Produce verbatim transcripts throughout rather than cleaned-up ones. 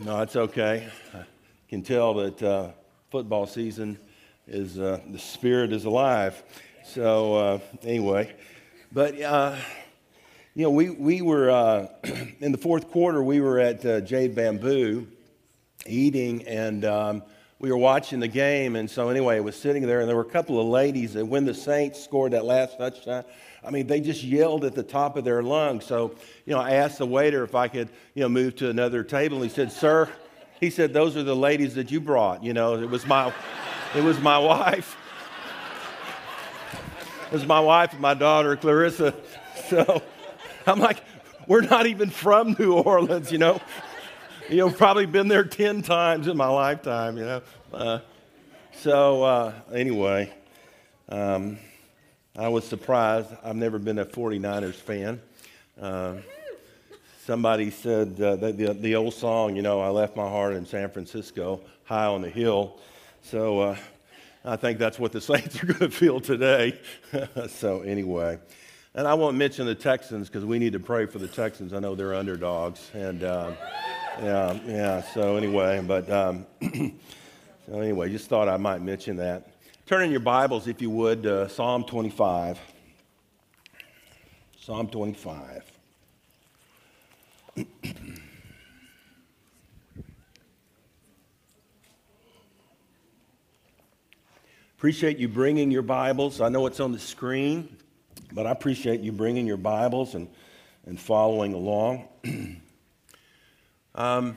No, it's okay. I can tell that uh, football season is, uh, the spirit is alive. So uh, anyway, but uh, you know, we, we were, uh, in the fourth quarter, we were at uh, Jade Bamboo eating, and um, we were watching the game. And so anyway, I was sitting there, and there were a couple of ladies that when the Saints scored that last touchdown, I mean, they just yelled at the top of their lungs. So, you know, I asked the waiter if I could, you know, move to another table. He said, "Sir," he said, "those are the ladies that you brought." You know, it was my, it was my wife. It was my wife and my daughter, Clarissa. So I'm like, we're not even from New Orleans, you know. You know, probably been there ten times in my lifetime, you know. Uh, so uh, anyway, um, I was surprised. I've never been a forty-niners fan. Uh, somebody said uh, the, the, the old song, you know, "I left my heart in San Francisco, high on the hill." So uh, I think that's what the Saints are going to feel today. So anyway, and I won't mention the Texans because we need to pray for the Texans. I know they're underdogs, and uh, yeah, yeah. So anyway, but um, so anyway, just thought I might mention that. Turn in your Bibles, if you would, uh, Psalm twenty-five. Psalm twenty-five. Appreciate you bringing your Bibles. I know it's on the screen, but I appreciate you bringing your Bibles and, and following along. um,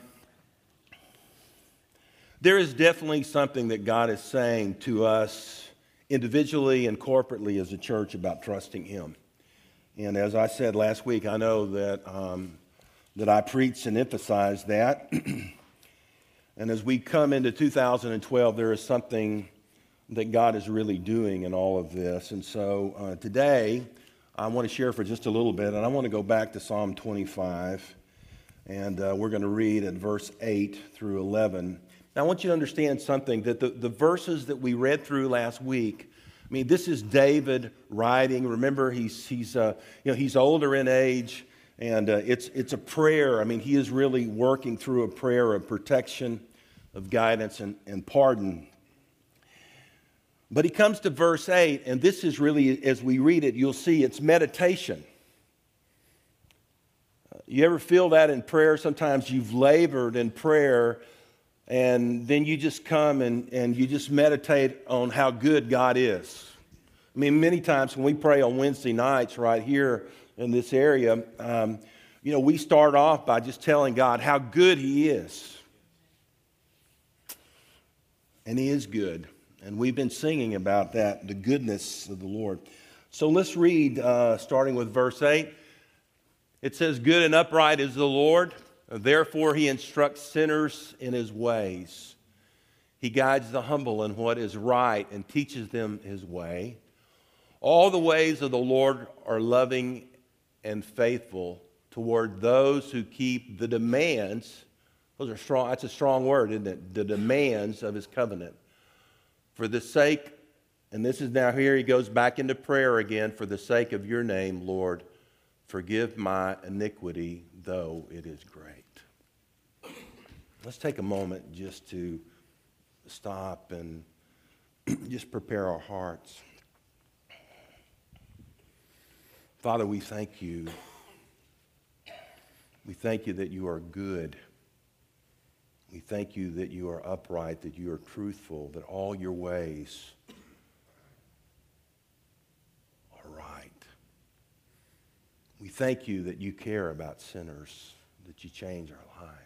There is definitely something that God is saying to us individually and corporately as a church about trusting Him. And as I said last week, I know that um, that I preached and emphasized that. And as we come into two thousand twelve, there is something that God is really doing in all of this. And so uh, today, I want to share for just a little bit, and I want to go back to Psalm twenty-five, and uh, we're going to read at verse eight through eleven. Now, I want you to understand something, that the, the verses that we read through last week, I mean, this is David writing. Remember, he's, he's, uh, you know, he's older in age, and uh, it's, it's a prayer. I mean, he is really working through a prayer of protection, of guidance, and, and pardon. But he comes to verse eight, and this is really, as we read it, you'll see it's meditation. You ever feel that in prayer? Sometimes you've labored in prayer, and then you just come and, and you just meditate on how good God is. I mean, many times when we pray on Wednesday nights right here in this area, um, you know, we start off by just telling God how good He is. And He is good. And we've been singing about that, the goodness of the Lord. So let's read, uh, starting with verse eight. It says, "Good and upright is the Lord. Therefore, He instructs sinners in His ways. He guides the humble in what is right and teaches them His way. All the ways of the Lord are loving and faithful toward those who keep the demands." Those are strong. That's a strong word, isn't it? The demands of His covenant. "For the sake," and this is now here he goes back into prayer again, "for the sake of your name, Lord, forgive my iniquity, though it is great." Let's take a moment just to stop and just prepare our hearts. Father, we thank You. We thank You that You are good. We thank You that You are upright, that You are truthful, that all Your ways are right. We thank You that You care about sinners, that You change our lives.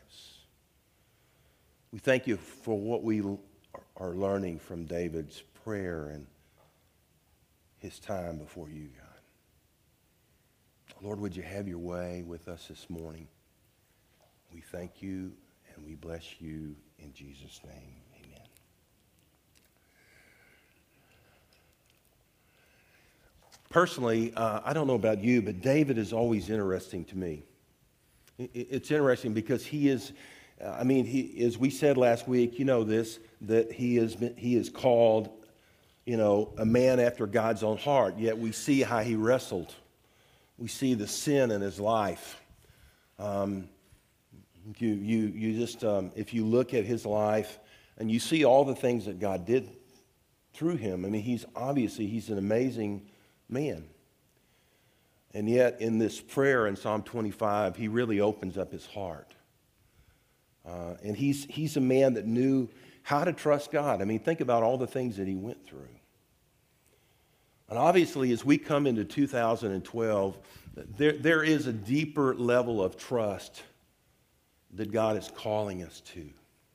We thank You for what we are learning from David's prayer and his time before You, God. Lord, would You have Your way with us this morning? We thank You and we bless You in Jesus' name. Amen. Personally, uh, I don't know about you, but David is always interesting to me. It's interesting because he is, I mean, he, as we said last week, you know this, that he is, he is called, you know, a man after God's own heart, yet we see how he wrestled. We see the sin in his life. Um, You, you, you just, um, if you look at his life and you see all the things that God did through him, I mean, he's obviously, he's an amazing man. And yet in this prayer in Psalm twenty-five, he really opens up his heart. Uh, and he's, he's a man that knew how to trust God. I mean, think about all the things that he went through. And obviously, as we come into two thousand twelve, there, there is a deeper level of trust that God is calling us to.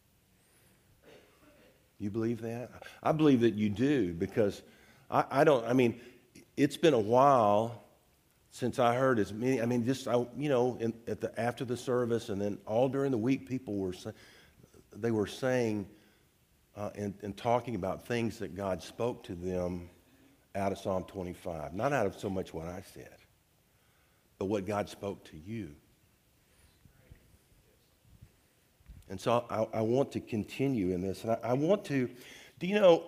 You believe that? I believe that you do, because I, I don't, I mean, it's been a while since I heard as many, I mean, just, I, you know, in, at the, after the service and then all during the week, people were, they were saying uh, and, and talking about things that God spoke to them out of Psalm twenty-five. Not out of so much what I said, but what God spoke to you. And so I, I want to continue in this. And I, I want to, do you know,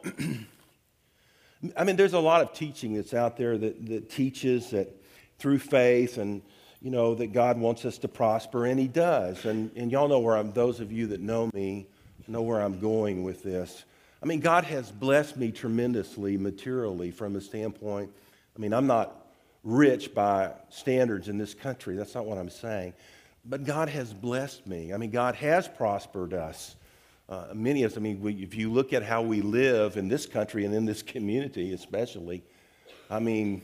I mean, there's a lot of teaching that's out there that, that teaches that through faith and, you know, that God wants us to prosper, and he does. And, and y'all know where I'm, those of you that know me, know where I'm going with this. I mean, God has blessed me tremendously materially from a standpoint. I mean, I'm not rich by standards in this country. That's not what I'm saying. But God has blessed me. I mean, God has prospered us. Uh, many of us, I mean, we, if you look at how we live in this country and in this community especially, I mean,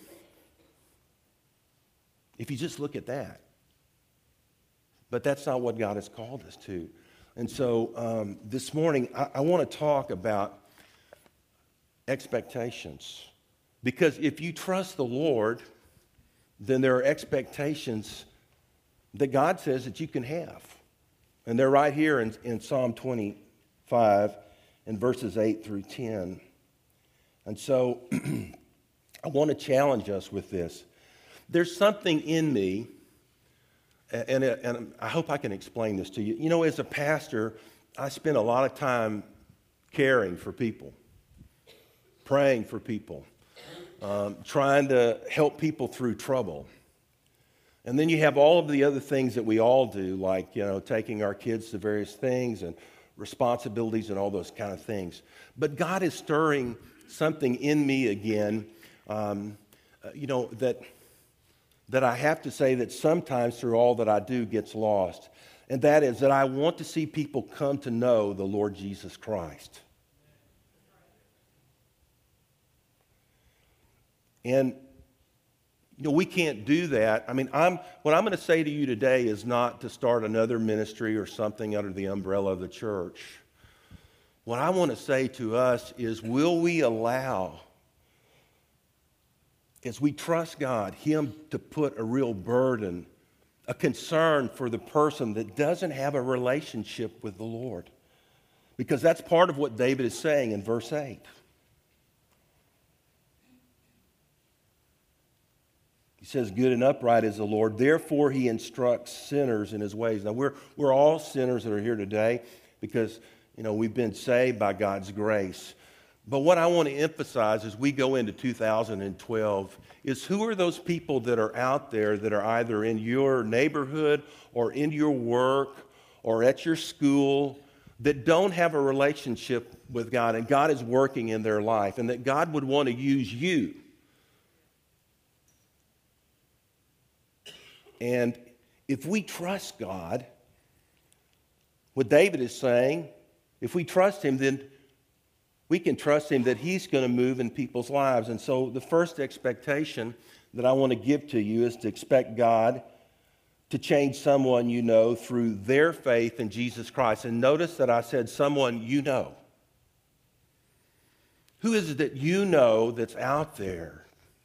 if you just look at that. But that's not what God has called us to. And so um, this morning, I, I want to talk about expectations. Because if you trust the Lord, then there are expectations that God says that you can have. And they're right here in, in Psalm twenty-five in verses eight through ten. And so I want to challenge us with this. There's something in me, and, and I hope I can explain this to you. You know, as a pastor, I spend a lot of time caring for people, praying for people, um, trying to help people through trouble. And then you have all of the other things that we all do, like, you know, taking our kids to various things and responsibilities and all those kind of things. But God is stirring something in me again, um, uh, you know, that, that I have to say that sometimes through all that I do gets lost. And that is that I want to see people come to know the Lord Jesus Christ. And you know, we can't do that. I mean, I'm, what I'm going to say to you today is not to start another ministry or something under the umbrella of the church. What I want to say to us is, will we allow, as we trust God, Him to put a real burden, a concern for the person that doesn't have a relationship with the Lord? Because that's part of what David is saying in verse eight. He says, good and upright is the Lord. Therefore, he instructs sinners in his ways. Now, we're, we're all sinners that are here today because, you know, we've been saved by God's grace. But what I want to emphasize as we go into two thousand twelve is, who are those people that are out there that are either in your neighborhood or in your work or at your school that don't have a relationship with God, and God is working in their life, and that God would want to use you. And if we trust God, what David is saying, if we trust Him, then we can trust Him that He's going to move in people's lives. And so the first expectation that I want to give to you is to expect God to change someone you know through their faith in Jesus Christ. And notice that I said someone you know. Who is it that you know that's out there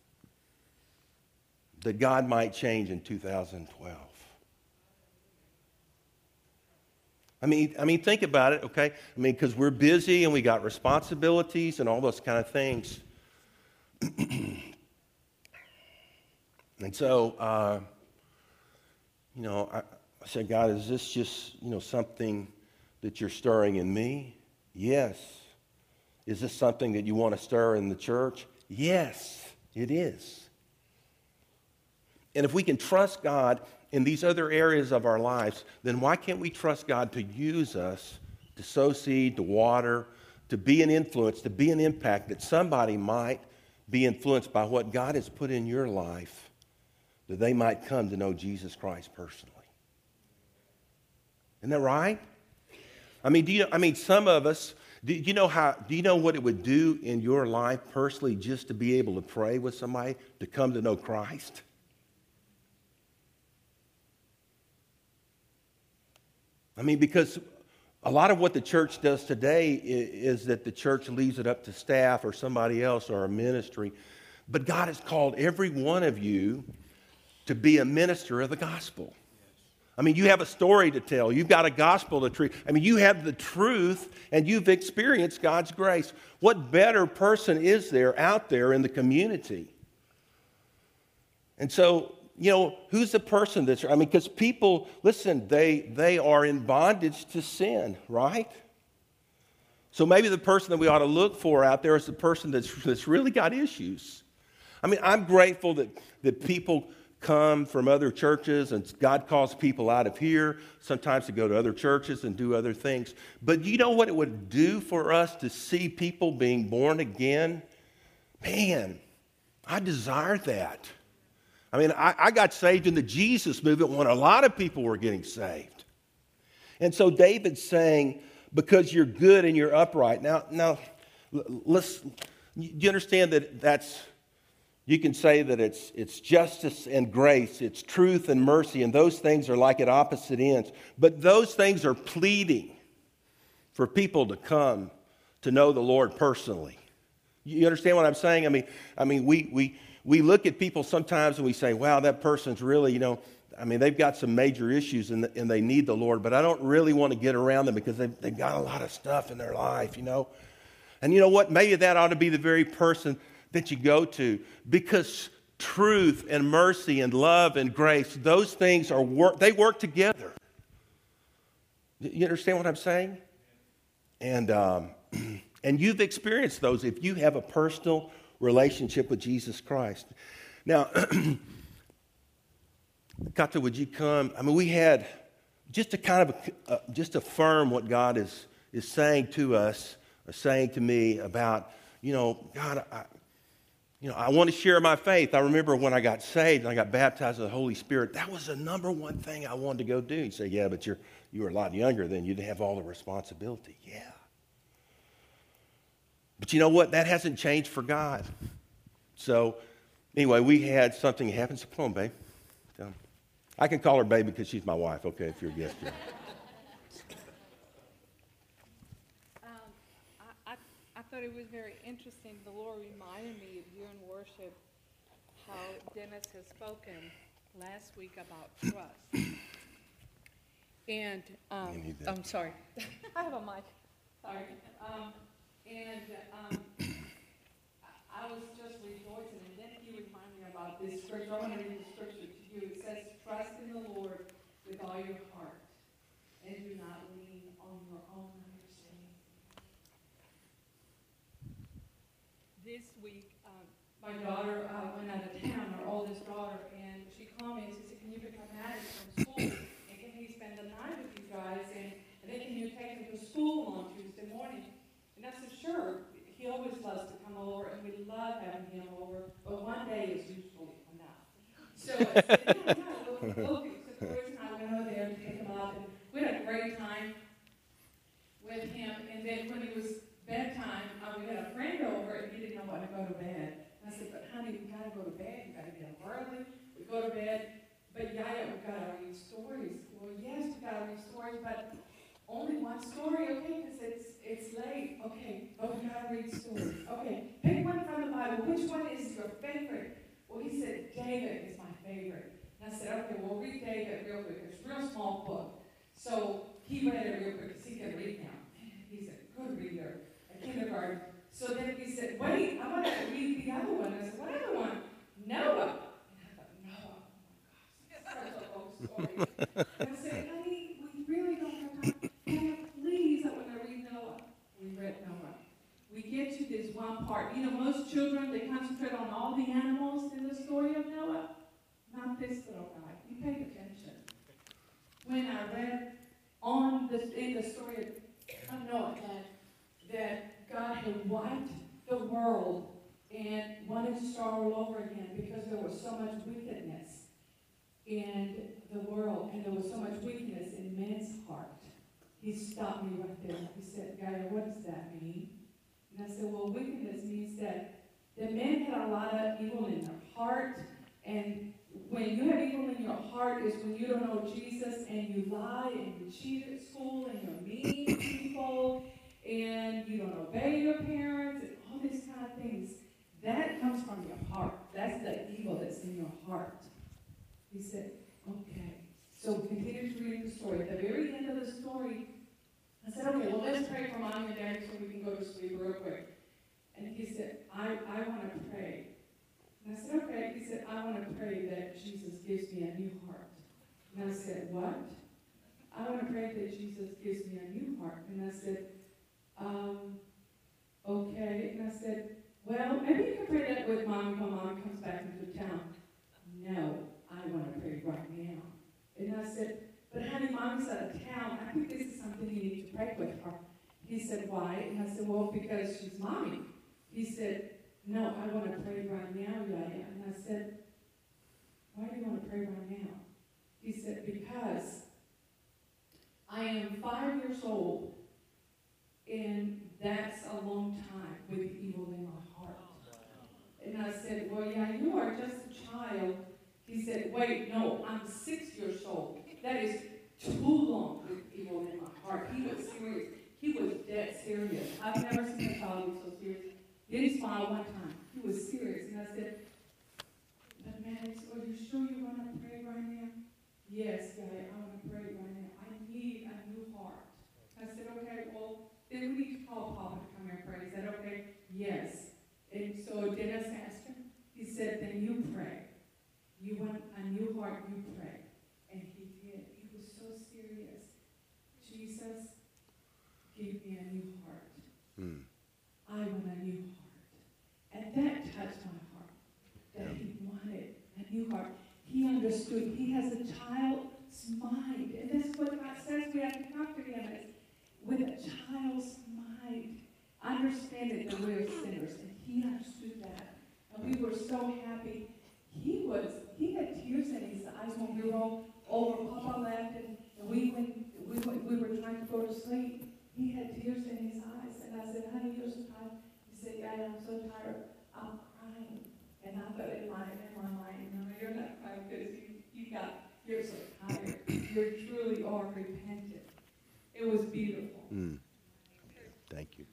that God might change in two thousand twelve? I mean, I mean, think about it, okay? I mean, because we're busy and we got responsibilities and all those kind of things. And so, uh, you know, I, I said, God, is this just, you know, something that you're stirring in me? Yes. Is this something that you want to stir in the church? Yes, it is. And if we can trust God in these other areas of our lives, then why can't we trust God to use us to sow seed, to water, to be an influence, to be an impact, that somebody might be influenced by what God has put in your life, that they might come to know Jesus Christ personally? Isn't that right? I mean, do you? I mean, some of us. Do you know how? Do you know what it would do in your life personally just to be able to pray with somebody to come to know Christ? I mean, because a lot of what the church does today is, is that the church leaves it up to staff or somebody else or a ministry. But God has called every one of you to be a minister of the gospel. I mean, you have a story to tell. You've got a gospel to treat. I mean, you have the truth and you've experienced God's grace. What better person is there out there in the community? And so, you know, who's the person that's, I mean, because people, listen, they, they are in bondage to sin, right? So maybe the person that we ought to look for out there is the person that's, that's really got issues. I mean, I'm grateful that, that people come from other churches and God calls people out of here sometimes to go to other churches and do other things. But you know what it would do for us to see people being born again? Man, I desire that. I mean, I, I got saved in the Jesus movement when a lot of people were getting saved. And so David's saying, because you're good and you're upright. Now, now let's, do you understand that that's, you can say that it's, it's justice and grace, it's truth and mercy, and those things are like at opposite ends. But those things are pleading for people to come to know the Lord personally. You understand what I'm saying? I mean, I mean, we we we look at people sometimes and we say, wow, that person's really, you know, I mean, they've got some major issues and, and they need the Lord, but I don't really want to get around them because they've, they've got a lot of stuff in their life, you know. And you know what? Maybe that ought to be the very person that you go to, because truth and mercy and love and grace, those things are work, they work together. You understand what I'm saying? And um, and you've experienced those if you have a personal relationship with Jesus Christ. Now, Kata, would you come? I mean, we had just to kind of uh, just affirm what God is is saying to us, or saying to me about, you know, God, I, you know, I want to share my faith. I remember when I got saved and I got baptized with the Holy Spirit, that was the number one thing I wanted to go do. You say, yeah, but you're you were a lot younger then. You didn't have all the responsibility. Yeah. But you know what? That hasn't changed for God. So anyway, we had something happen. So come on, babe. Come. I can call her babe because she's my wife. Okay, if you're a guest here. I thought it was very interesting. The Lord reminded me of you in worship, how Dennis has spoken last week about trust. And, um, I'm sorry. I have a mic. Sorry. Um, and um, I was just rejoicing, and then he reminded me about this scripture. I want to read the scripture to you. It says, trust in the Lord with all your heart, and do not lean on your own understanding. This week, um, my daughter uh, went out of town, our oldest daughter, and she called me and she said, can you pick up Maddie from school? And can he spend the night with you guys? And, and then can you take him to school on Tuesday morning? And I said, sure. He always loves to come over, and we love having him over, but one day is usually enough. So I said, yeah, yeah, we'll, we'll do. So Chris and I went over there to pick him up, and we had a great time with him. And then when it was bedtime, uh, we had a friend over, and he didn't know when to go to bed. And I said, but honey, we got to go to bed. We got to get up early. We go to bed. But Yaya, we got to read stories. Well, yes, we got to read stories, but only one story, okay, because it's, it's late. Okay, but we got to read stories. Okay, pick one from the Bible. Which one is your favorite? Well, he said, David is my favorite. And I said, okay, we'll read David real quick. It's a real small book. So he read it real quick because he can read now. He's a good reader at kindergarten. So then he said, wait, I want to read the other one. I said, what other one? Noah. And I thought, Noah, oh my gosh, such a long story. And I said, honey, we really don't have time. Dad, please, I want to read Noah. We read Noah. We get to this one part. You know, most children, they concentrate on all the animals in the story of Noah. Not this little guy. You paid attention. I read on the, in the story of Noah that, that God had wiped the world and wanted to start all over again because there was so much wickedness in the world and there was so much weakness in man's heart. He stopped me right there. He said, Gaia, what does that mean? And I said, well, wickedness means that the men had a lot of evil in their heart. And when you have evil in your heart is when you don't know Jesus and you lie and you cheat at school and you're mean to people and you don't obey your parents and all these kind of things. That comes from your heart. That's the evil that's in your heart. He said, okay. So we continued to read the story. At the very end of the story, I said, okay, well, let's pray for Mom and Daddy so we can go to sleep real quick. And he said, I, I want to pray. And I said, okay. He said, I want to pray that Jesus gives me a new heart. And I said, what? I want to pray that Jesus gives me a new heart. And I said, um, okay. And I said, well, maybe you can pray that with Mom when Mom comes back into town. No, I want to pray right now. And I said, but honey, Mommy's out of town. I think this is something you need to pray with her. He said, why? And I said, well, because she's Mommy. He said, no, I want to pray right now, Yaya. And I said, why do you want to pray right now? He said, because I am five years old, and that's a long time with evil in my heart. And I said, well, yeah, you are just a child. He said, wait, no, I'm six years old. That is too long with evil in my heart. He was serious. He was dead serious. I've never seen a child be so serious. He didn't smile one time. He was serious. And I said, but Maddox, are you sure you want to pray right now? Yes, Daddy, I want to pray right now. I need a new heart. I said, okay, well, then we need to call Papa to come here and pray. He said, okay, yes. And so Dennis asked him. He said, then you pray. You want a new heart, you pray. And he did. He was so serious. Jesus, give me a new heart. Hmm. I want a new heart. And that touched my heart. That yeah. He wanted a new heart. He understood. He has a child's mind. And that's what God says we have to come to him is with a child's mind. Understanding that we're sinners. And he understood that. And we were so happy. He was, he had tears in his eyes when we were all over. Papa left and, and we went, we went, we were trying to go to sleep. He had tears in his eyes. And I said, honey, you're so tired. He said, yeah, I'm so tired. I'm crying. And I thought in my, in my mind, no, you're not crying because you, you got, you're so tired. You truly are repentant. It was beautiful. Mm. Thank you.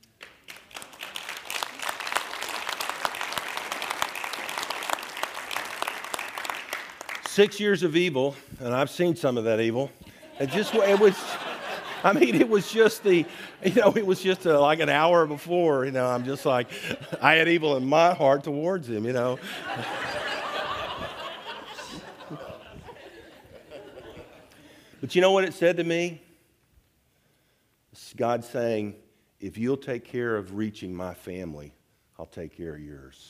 Six years of evil, and I've seen some of that evil. It just, it was, I mean, it was just the, you know, it was just a, like an hour before, you know, I'm just like, I had evil in my heart towards him, you know. But you know what it said to me? It's God saying, if you'll take care of reaching my family, I'll take care of yours.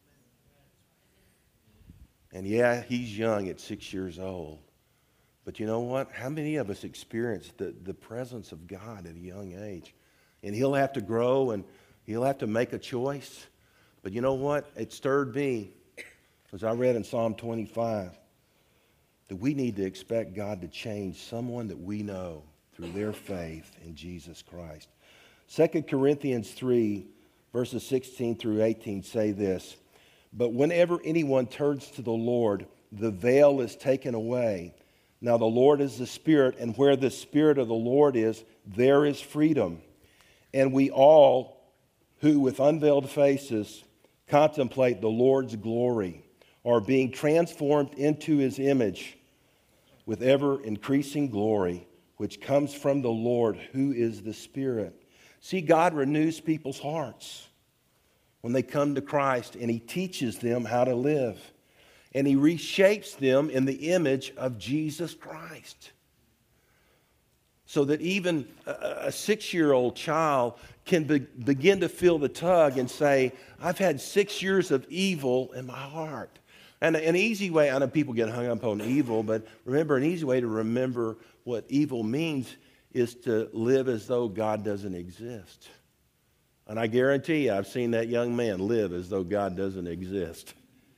And yeah, he's young at six years old. But you know what? How many of us experience the, the presence of God at a young age? And he'll have to grow and he'll have to make a choice. But you know what? It stirred me, as I read in Psalm twenty-five, that we need to expect God to change someone that we know through their faith in Jesus Christ. Second Corinthians three, verses sixteen through eighteen say this, but whenever anyone turns to the Lord, the veil is taken away. Now the Lord is the Spirit, and where the Spirit of the Lord is, there is freedom. And we all, who with unveiled faces contemplate the Lord's glory, are being transformed into his image with ever increasing glory, which comes from the Lord, who is the Spirit. See, God renews people's hearts when they come to Christ, and he teaches them how to live. And he reshapes them in the image of Jesus Christ. So that even a six-year-old child can be, begin to feel the tug and say, I've had six years of evil in my heart. And an easy way, I know people get hung up on evil, but remember, an easy way to remember what evil means is to live as though God doesn't exist. And I guarantee you, I've seen that young man live as though God doesn't exist.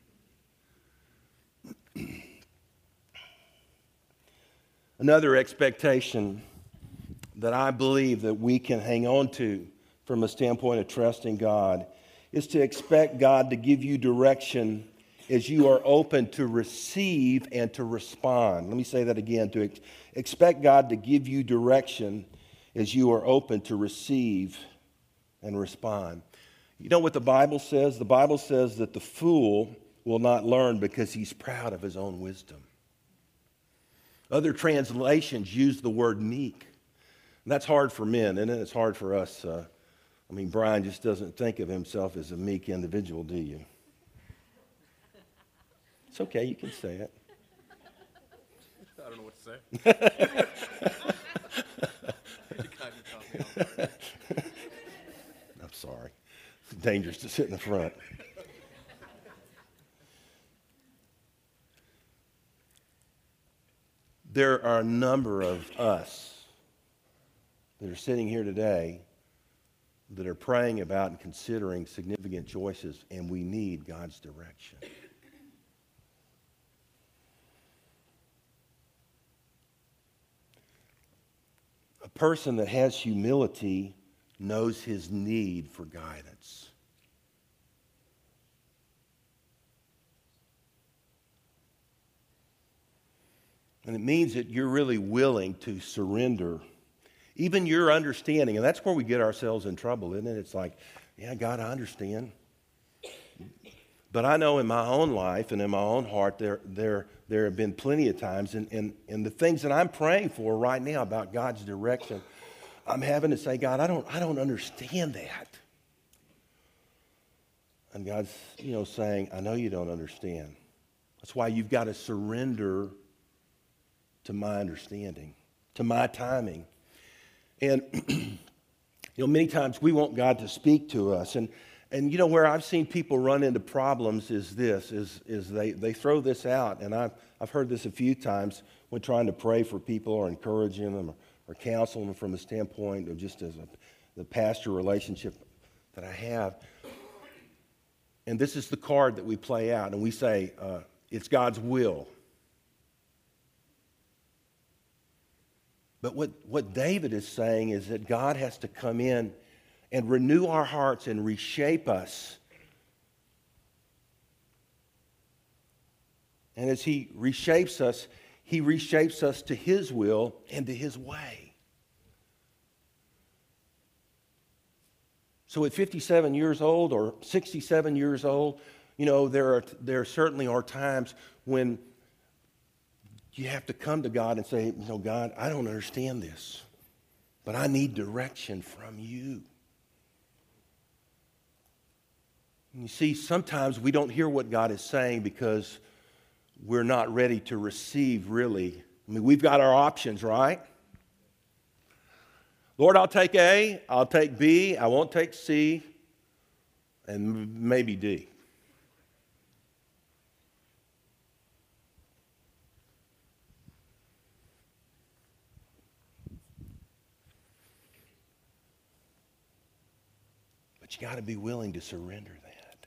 Another expectation that I believe that we can hang on to from a standpoint of trusting God is to expect God to give you direction as you are open to receive and to respond. Let me say that again. To ex- expect God to give you direction as you are open to receive and respond. You know what the Bible says? The Bible says that the fool will not learn because he's proud of his own wisdom. Other translations use the word meek. And that's hard for men, and it's hard for us. Uh, I mean, Brian just doesn't think of himself as a meek individual, do you? It's okay, you can say it. I don't know what to say. You kind of caught me off guard. I'm sorry. It's dangerous to sit in the front. There are a number of us that are sitting here today that are praying about and considering significant choices, and we need God's direction. A person that has humility knows his need for guidance. And it means that you're really willing to surrender even your understanding. And that's where we get ourselves in trouble, isn't it? It's like, yeah, God, I understand. But I know in my own life and in my own heart, there, there, there have been plenty of times, and, and, and the things that I'm praying for right now about God's direction, I'm having to say, God, I don't, I don't understand that. And God's, you know, saying, I know you don't understand. That's why you've got to surrender to my understanding, to my timing. And, you know, many times we want God to speak to us. And, and you know, where I've seen people run into problems is this, is, is they, they throw this out. And I've, I've heard this a few times when trying to pray for people or encouraging them or, or counsel them from a standpoint of just as a, the pastor relationship that I have. And this is the card that we play out. And we say, uh, it's God's will. But what, what David is saying is that God has to come in and renew our hearts and reshape us. And as he reshapes us, he reshapes us to his will and to his way. So at fifty-seven years old or sixty-seven years old, you know, there are there certainly are times when you have to come to God and say, you know, God, I don't understand this, but I need direction from you. And you see, sometimes we don't hear what God is saying because we're not ready to receive, really. I mean, we've got our options, right? Lord, I'll take A, I'll take B, I won't take C, and maybe D. But you got to be willing to surrender that.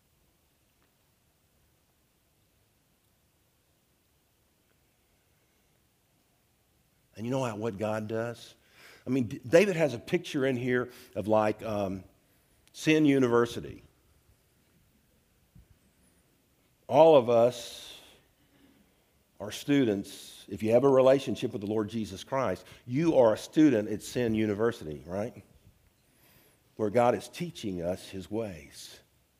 And you know how, what God does? I mean, David has a picture in here of like um, Sin University. All of us are students. If you have a relationship with the Lord Jesus Christ, you are a student at Sin University, right? Where God is teaching us his ways.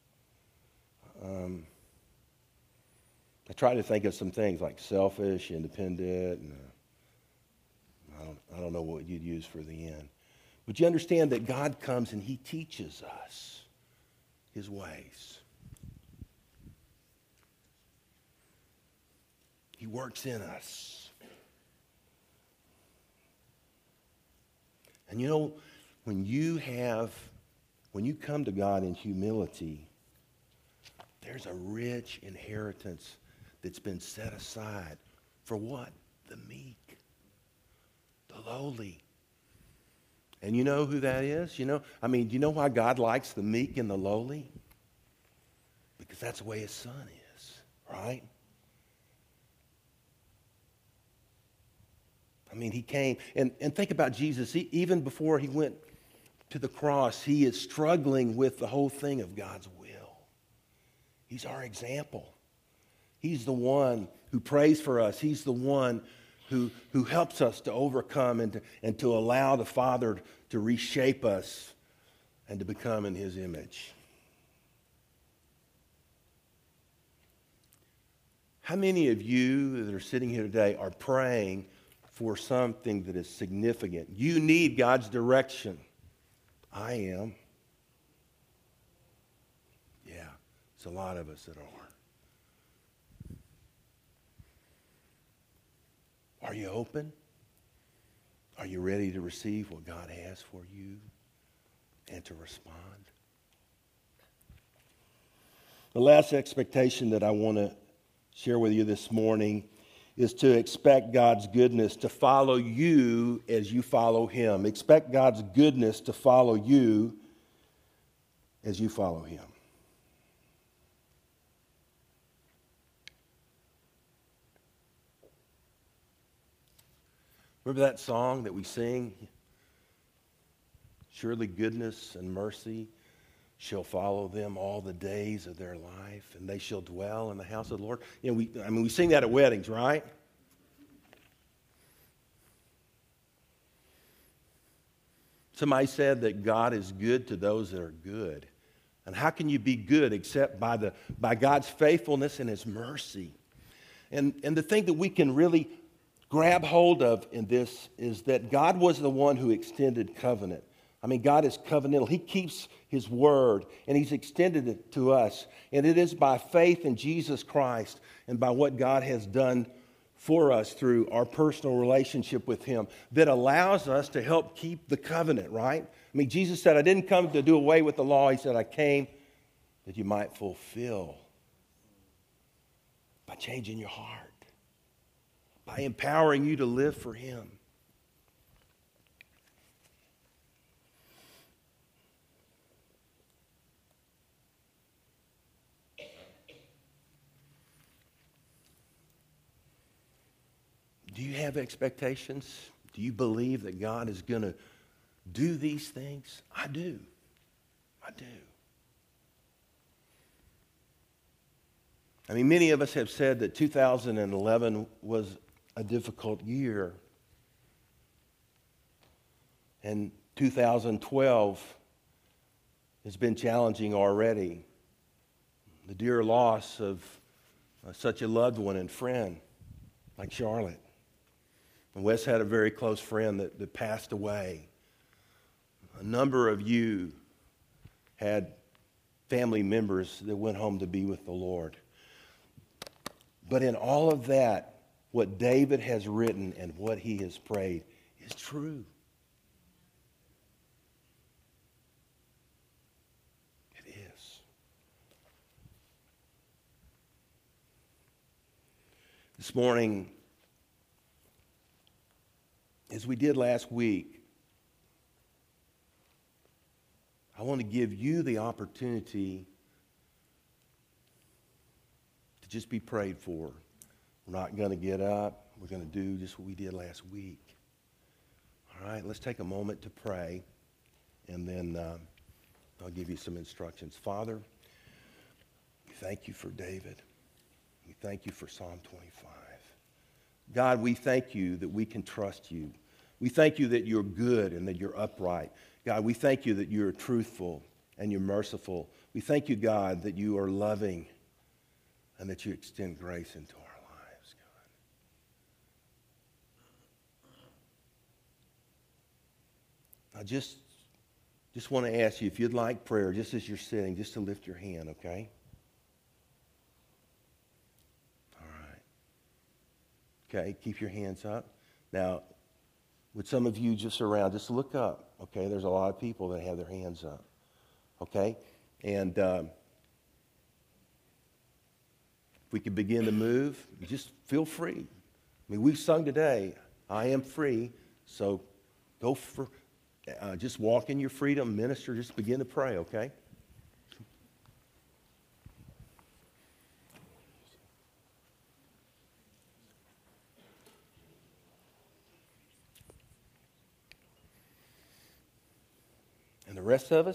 Um, I try to think of some things like selfish, independent, and uh, I don't, I don't know what you'd use for the end. But you understand that God comes and he teaches us his ways. He works in us. And you know, when you have, when you come to God in humility, There's a rich inheritance that's been set aside for what? The meek, the lowly. And you know who that is? You know, I mean, do you know why God likes the meek and the lowly? Because that's the way his son is, right? I mean, he came, and, and think about Jesus. He, even before he went to the cross, he is struggling with the whole thing of God's will. He's our example. He's the one who prays for us. He's the one who, who helps us to overcome and to, and to allow the Father to reshape us and to become in his image. How many of you that are sitting here today are praying for something that is significant? You need God's direction. I am. Yeah, it's a lot of us that are. Are you open? Are you ready to receive what God has for you and to respond? The last expectation that I want to share with you this morning is to expect God's goodness to follow you as you follow him. Expect God's goodness to follow you as you follow him. Remember that song that we sing? Surely goodness and mercy shall follow them all the days of their life, and they shall dwell in the house of the Lord. You know, we, I mean, we sing that at weddings, right? Somebody said that God is good to those that are good. And how can you be good except by the by God's faithfulness and his mercy? And, and the thing that we can really grab hold of in this is that God was the one who extended covenant. I mean, God is covenantal. He keeps his word, and he's extended it to us. And it is by faith in Jesus Christ and by what God has done for us through our personal relationship with him that allows us to help keep the covenant, right? I mean, Jesus said, I didn't come to do away with the law. He said, I came that you might fulfill by changing your heart, by empowering you to live for him. Do you have expectations? Do you believe that God is going to do these things? I do. I do. I mean, many of us have said that two thousand eleven was a difficult year. And two thousand twelve has been challenging already. The dear loss of uh, such a loved one and friend like Charlotte. And Wes had a very close friend that, that passed away. A number of you had family members that went home to be with the Lord. But in all of that, what David has written and what he has prayed is true. It is. This morning, as we did last week, I want to give you the opportunity to just be prayed for. We're not going to get up. We're going to do just what we did last week. All right, let's take a moment to pray, and then uh, I'll give you some instructions. Father, we thank you for David. We thank you for Psalm twenty-five. God, we thank you that we can trust you. We thank you that you're good and that you're upright. God, we thank you that you're truthful and you're merciful. We thank you, God, that you are loving and that you extend grace into our lives, God. I just, just want to ask you, if you'd like prayer, just as you're sitting, just to lift your hand, okay? All right. Okay, keep your hands up. Now, would some of you just around, just look up, okay? There's a lot of people that have their hands up, okay? And um, If we could begin to move, just feel free. I mean, we've sung today, I am free, so go for, uh, just walk in your freedom, minister, just begin to pray, okay? And the rest of us?